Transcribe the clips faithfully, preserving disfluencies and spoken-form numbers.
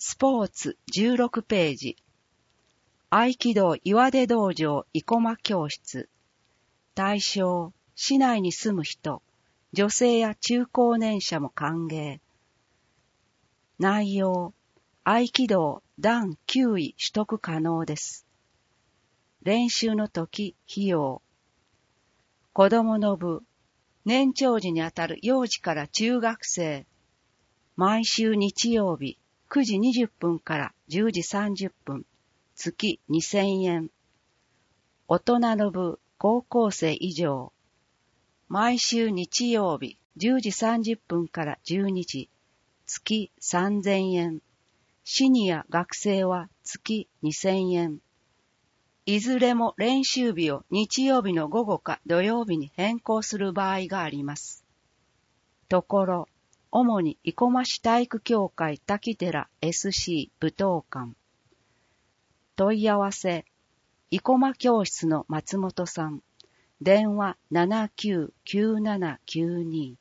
スポーツじゅうろくページ。合気道岩出道場生駒教室。対象、市内に住む人、女性や中高年者も歓迎。内容、合気道だんきゅうい取得可能です。練習の時、費用。子供の部、年長児にあたる幼児から中学生。毎週日曜日、くじにじゅっぷんからじゅうじさんじゅっぷん、月にせんえん。大人の部、高校生以上。毎週日曜日、じゅうじさんじゅっぷんからじゅうにじ、月さんぜんえん。シニア学生は月にせんえん。いずれも練習日を日曜日の午後か土曜日に変更する場合があります。ところ、主に生駒市体育協会滝寺 エスシー 舞踏館。問い合わせ、生駒教室の松本さん。電話 ななきゅうきゅうななきゅうに。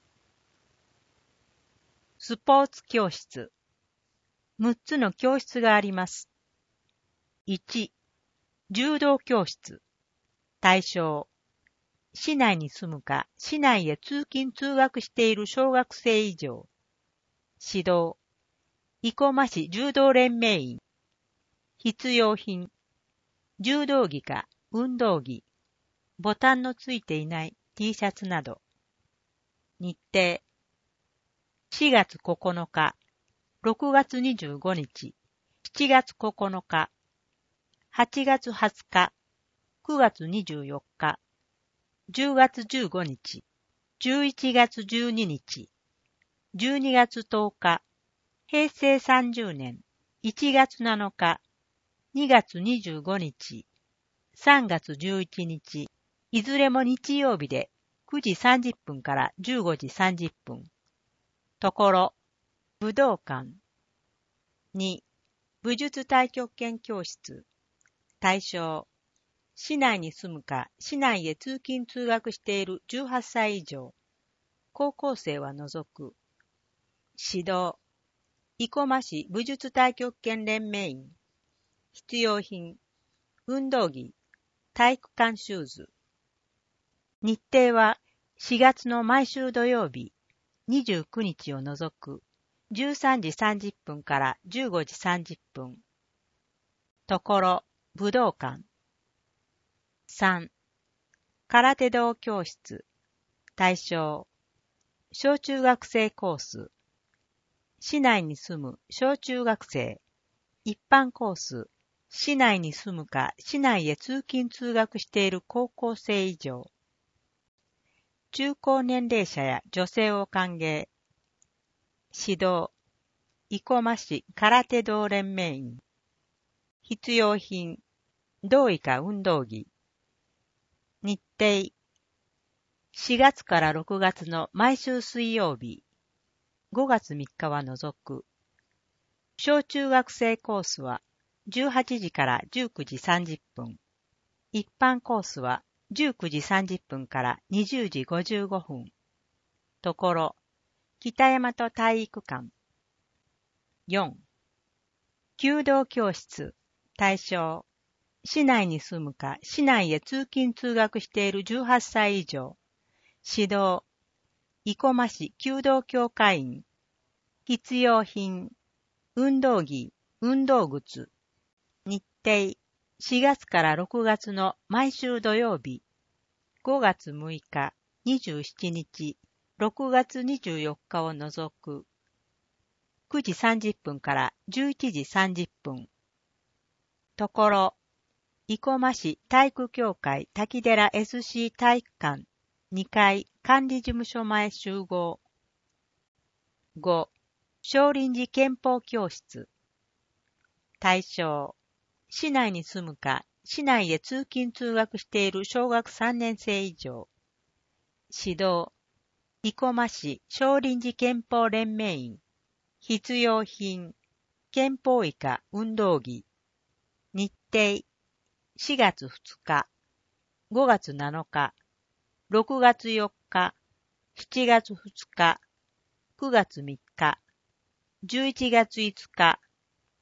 スポーツ教室。むっつの教室があります。いち、柔道教室。対象、市内に住むか、市内へ通勤通学している小学生以上。指導、生駒市柔道連盟員。必要品、柔道着か運動着、ボタンのついていない T シャツなど。日程、しがつここのか、ろくがつにじゅうごにち、しちがつここのか、はちがつはつか、くがつにじゅうよっか、じゅうがつじゅうごにち、じゅういちがつじゅうににち、じゅうにがつとおか、へいせいさんじゅうねんいちがつなのか、にがつにじゅうごにち、さんがつじゅういちにち、いずれも日曜日でくじさんじゅっぷんからじゅうごじさんじゅっぷん。ところ、武道館。に、武術太極拳教室。対象、市内に住むか、市内へ通勤通学しているじゅうはっさい以上。高校生は除く。指導、生駒市武術太極拳連盟員。必要品、運動着、体育館シューズ。日程はしがつの毎週土曜日、にじゅうくにちを除くじゅうさんじさんじゅっぷんからじゅうごじさんじゅっぷん。ところ、武道館。さん、空手道教室。対象、小中学生コース。市内に住む小中学生。一般コース。市内に住むか市内へ通勤通学している高校生以上。中高年齢者や女性を歓迎。指導、生駒市空手道連盟員。必要品、道衣か運動着。日程、しがつからろくがつの毎週水曜日、ごがつみっかは除く。小中学生コースはじゅうはちじからじゅうくじさんじゅっぷん。一般コースはじゅうくじさんじゅっぷんからにじゅうじごじゅうごふん。ところ、北大和体育館。よん、弓道教室。対象、市内に住むか市内へ通勤通学しているじゅうはっさい以上。指導、生駒市弓道協会員。必要品、運動着、運動靴。日程、しがつからろくがつの毎週土曜日、ごがつむいか、にじゅうしちにち、ろくがつにじゅうよっかを除く。くじさんじゅっぷんからじゅういちじさんじゅっぷん。ところ、生駒市体育協会滝寺 エスシー 体育館にかい管理事務所前集合。ご、少林寺拳法教室。対象、市内に住むか市内へ通勤通学している小学さんねんせい以上。指導、生駒市少林寺拳法連盟員。必要品、拳法衣か運動着。日程、しがつふつか、ごがつなのか、ろくがつよっか、しちがつふつか、くがつみっか、じゅういちがついつか、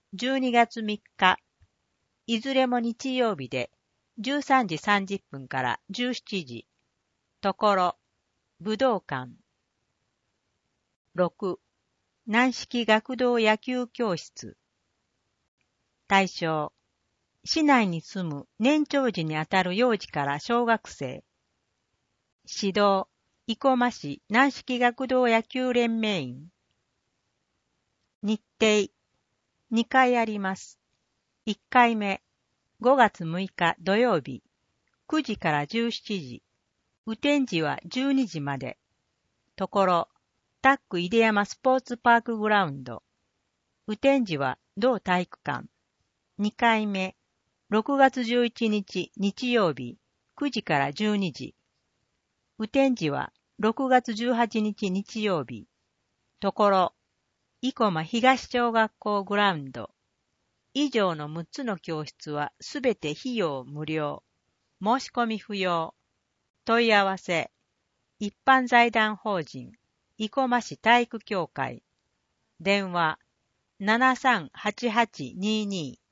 じゅうにがつみっか、いずれも日曜日でじゅうさんじさんじゅっぷんからじゅうしちじ、ところ、武道館。ろく、軟式学童野球教室。対象、市内に住む年長児にあたる幼児から小学生。指導、生駒市軟式学童野球連盟員。日程、にかいあります。いっかいめ、ごがつむいか土曜日、くじからじゅうしちじ、雨天時はじゅうにじまで。ところ、タック出山スポーツパークグラウンド。雨天時は同体育館。にかいめ、ろくがつじゅういちにち日曜日、くじからじゅうにじ。雨天時はろくがつじゅうはちにち日曜日。ところ、生駒東小学校グラウンド。以上のむっつの教室はすべて費用無料。申し込み不要。問い合わせ。一般財団法人、生駒市体育協会。電話、ななさんはちはちにーにー。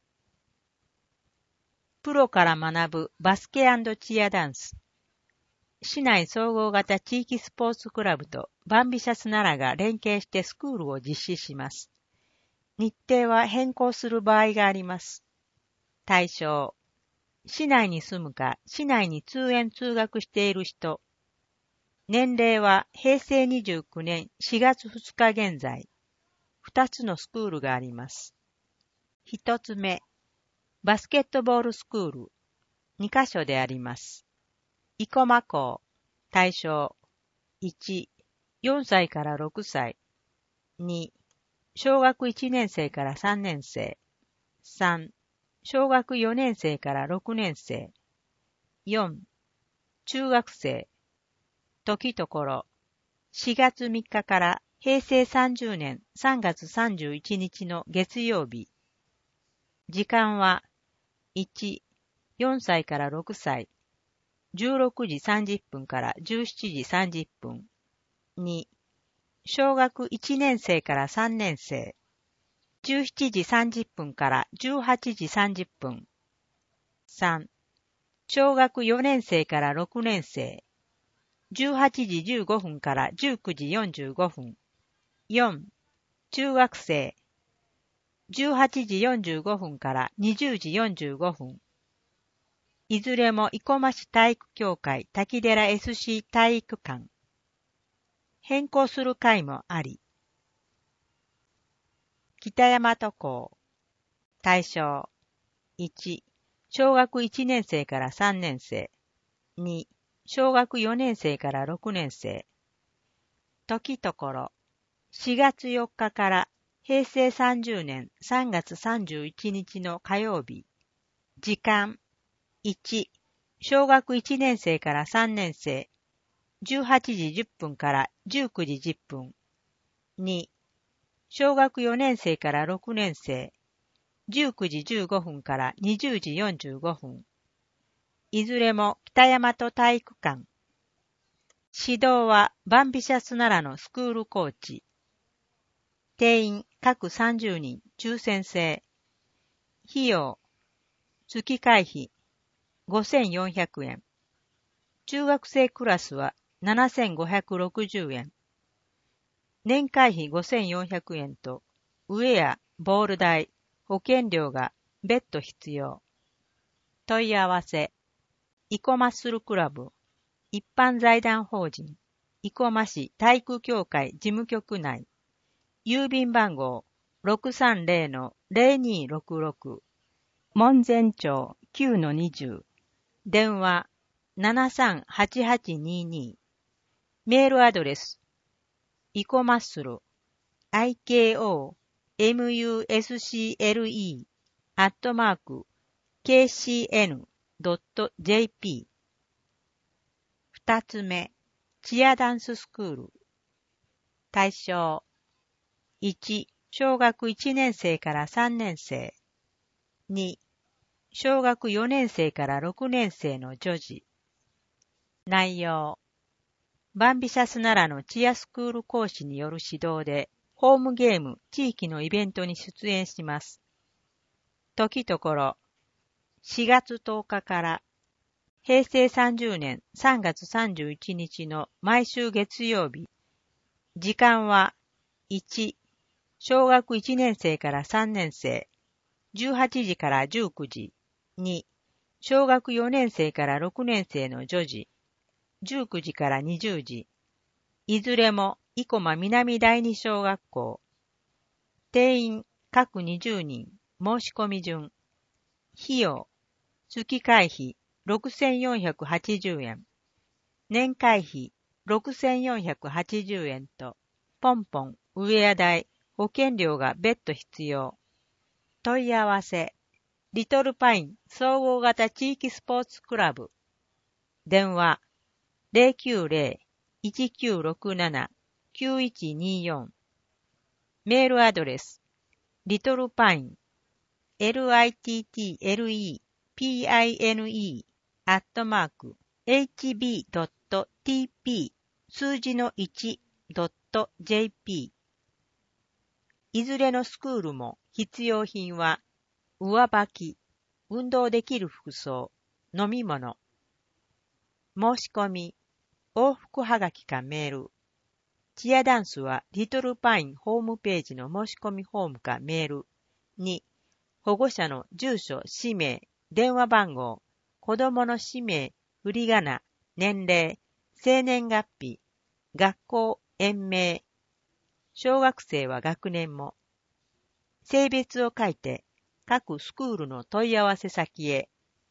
プロから学ぶバスケ&チアダンス。市内総合型地域スポーツクラブとバンビシャス奈良が連携してスクールを実施します。日程は変更する場合があります。対象、市内に住むか市内に通園通学している人。年齢はへいせいにじゅうきゅうねんしがつふつか現在。ふたつのスクールがあります。ひとつめ、バスケットボールスクール。にかしょであります。生駒校。対象。いち、よんさいからろくさい。に、小学いちねんせいからさんねんせい。さん、小学よねんせいからろくねんせい。よん、中学生。時ところ、しがつみっかからへいせいさんじゅうねんさんがつさんじゅういちにちの月曜日。時間は、いち、よんさいからろくさい。じゅうろくじさんじゅっぷんからじゅうしちじさんじゅっぷん。に、小学いちねんせいからさんねんせい。じゅうしちじさんじゅっぷんからじゅうはちじさんじゅっぷん。さん、小学よねんせいからろくねんせい。じゅうはちじじゅうごふんからじゅうくじよんじゅうごふん。よん、中学生。じゅうはちじよんじゅうごふんからにじゅうじよんじゅうごふん。いずれも生駒市体育協会滝寺 エスシー 体育館。変更する会もあり。北大和校。対象。いち、小学いちねんせいからさんねんせい。に、小学よねんせいからろくねんせい。時ところ、しがつよっかからへいせいさんじゅうねんさんがつさんじゅういちにちの火曜日。時間、いち、小学いちねんせいからさんねんせい。じゅうはちじじゅっぷんからじゅうくじじゅっぷん。に、小学よねんせいからろくねんせい。じゅうくじじゅうごふんからにじゅうじよんじゅうごふん。いずれも北大和体育館。指導はバンビシャス奈良のスクールコーチ。定員各さんじゅうにん抽選制。費用、月会費ごせんよんひゃくえん。中学生クラスはななせんごひゃくろくじゅうえん。年会費ごせんよんひゃくえんと、ウェア、ボール代、保険料が別途必要。問い合わせ、生駒マッスルクラブ、一般財団法人、生駒市体育協会事務局内、郵便番号 ろくさんぜろのぜろにーろくろく、門前町 きゅうのにじゅう、電話ななさんはちはちにーにー、メールアドレス、イコマッスル、アイケーオーエムユーエスシーエルイー、アットマーク、ケーシーエヌドットジェーピー。二つ目、チアダンススクール。対象。いち、小学いちねんせいからさんねんせい。に、小学よねんせいからろくねんせいの女児。内容。バンビシャス奈良のチアスクール講師による指導で、ホームゲーム、地域のイベントに出演します。 時ところ、しがつとおかからへいせいさんじゅうねんさんがつさんじゅういちにちの毎週月曜日。時間はいち、小学いちねんせいからさんねんせい、じゅうはちじからじゅうくじ。に、小学よねんせいからろくねんせいの女児、じゅうくじからにじゅうじ。いずれも生駒南第二小学校。定員各にじゅうにん、申し込み順。費用、月会費ろくせんよんひゃくはちじゅうえん。年会費ろくせんよんひゃくはちじゅうえんと、ポンポン、ウェア代、保険料が別途必要。問い合わせ、リトルパイン総合型地域スポーツクラブ。電話、ゼロきゅうゼロ いちきゅうろくなな きゅういちによん。メールアドレス、リトルパイン、little.pine アットマーク、hb.tp 数字の いち.jp。いずれのスクールも必要品は、上履き、運動できる服装、飲み物。申し込み、往復はがきかメール。チアダンスはリトルパインホームページの申し込みフォームかメール。に、保護者の住所、氏名、電話番号、子供の氏名、振り仮名、年齢、生年月日、学校、園名、小学生は学年も、性別を書いて、各スクールの問い合わせ先へ。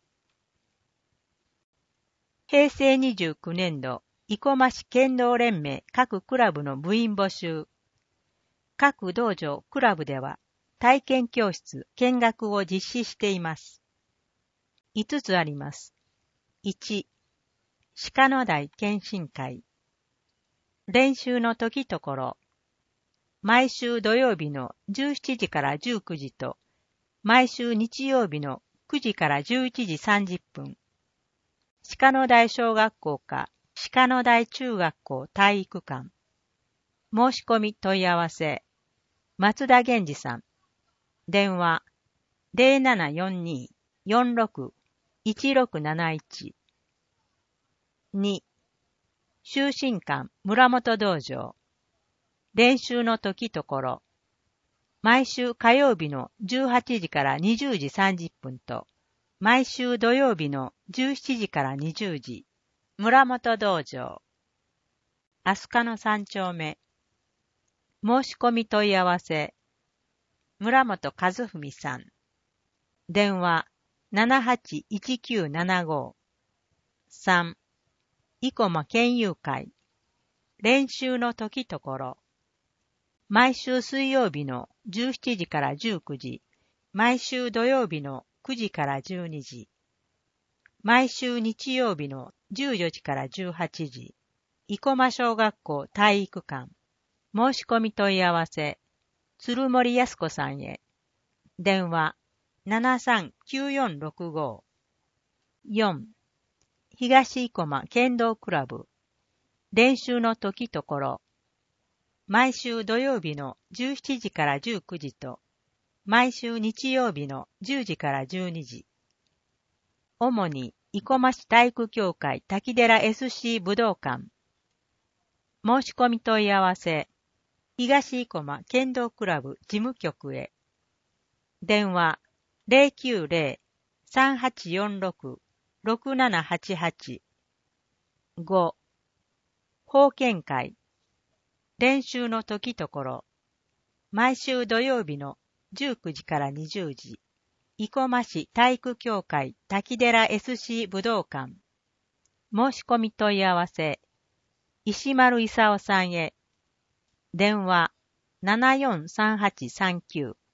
へいせいにじゅうきゅうねんど、生駒市剣道連盟各クラブの部員募集。各道場、クラブでは、体験教室、見学を実施しています。いつつあります。いち、鹿野台検診会。練習の時ところ、毎週土曜日のじゅうしちじからじゅうくじと、毎週日曜日のくじからじゅういちじさんじゅっぷん。鹿野台小学校か鹿野台中学校体育館。申し込み問い合わせ、松田源次さん。電話、ゼロななよんに よんろく いちろくなないち。に、修身館村本道場。練習の時ところ、毎週火曜日のじゅうはちじからにじゅうじさんじゅっぷんと、毎週土曜日のじゅうしちじからにじゅうじ、村本道場。飛鳥の三丁目。申し込み問い合わせ、村本和文さん。電話、ななはちいちきゅうななご。さん、生駒県友会。練習の時ところ。毎週水曜日のじゅうしちじからじゅうくじ、毎週土曜日のくじからじゅうにじ、毎週日曜日のじゅうよじからじゅうはちじ、生駒小学校体育館。申し込み問い合わせ、鶴森康子さんへ。電話、ななさんきゅうよんろくご。よん、東生駒剣道クラブ。練習の時ところ。毎週土曜日のじゅうしちじからじゅうくじと、毎週日曜日のじゅうじからじゅうにじ。主に、生駒市体育協会滝寺 エスシー 武道館。申し込み問い合わせ、東生駒剣道クラブ事務局へ。電話、ゼロきゅうゼロ さんはちよんろく ろくななはちはち。ご、保健会。練習の時ところ、毎週土曜日のじゅうくじからにじゅうじ、生駒市体育協会滝寺 エスシー 武道館。申し込み問い合わせ、石丸勲さんへ。電話、ななよんさんはちさんきゅう。